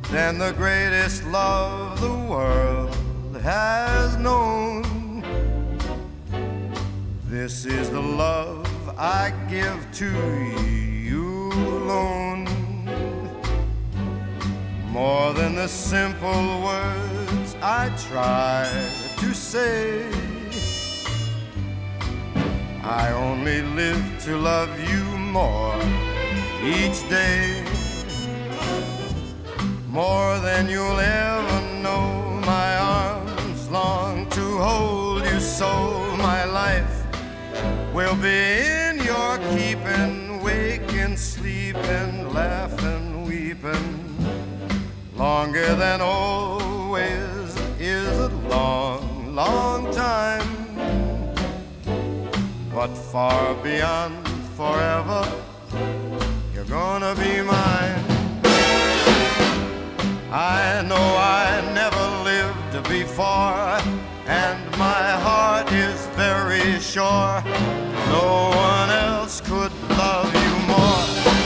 than the greatest love the world has known. This is the love I give to you alone. More than the simple words I try to say, I only live to love you more each day. More than you'll ever know, my arms long to hold you so. My life will be in your keeping, waking, sleeping, laughing, weeping. Longer than always is a long, long time, but far beyond forever, you're gonna be mine. I know I never lived before, and my heart is very sure no one else could love you more.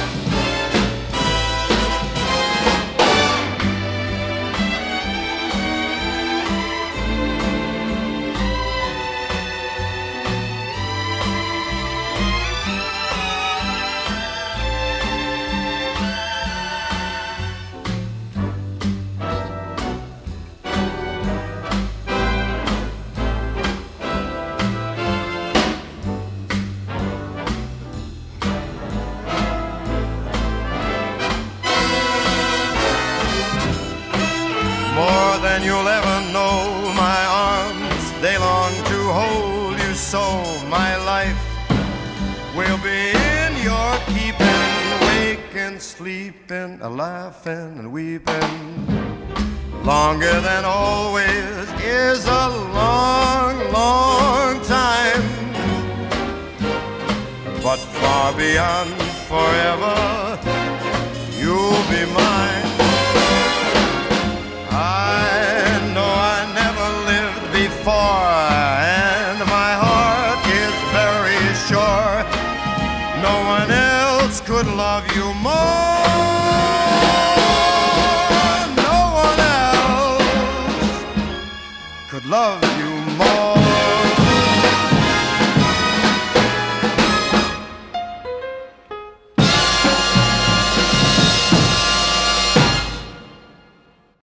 More than you'll ever know, my arms, they long to hold you so. My life will be in your keeping, waking, sleeping, laughing and weeping. Longer than always is a long, long time, but far beyond forever, you'll be mine.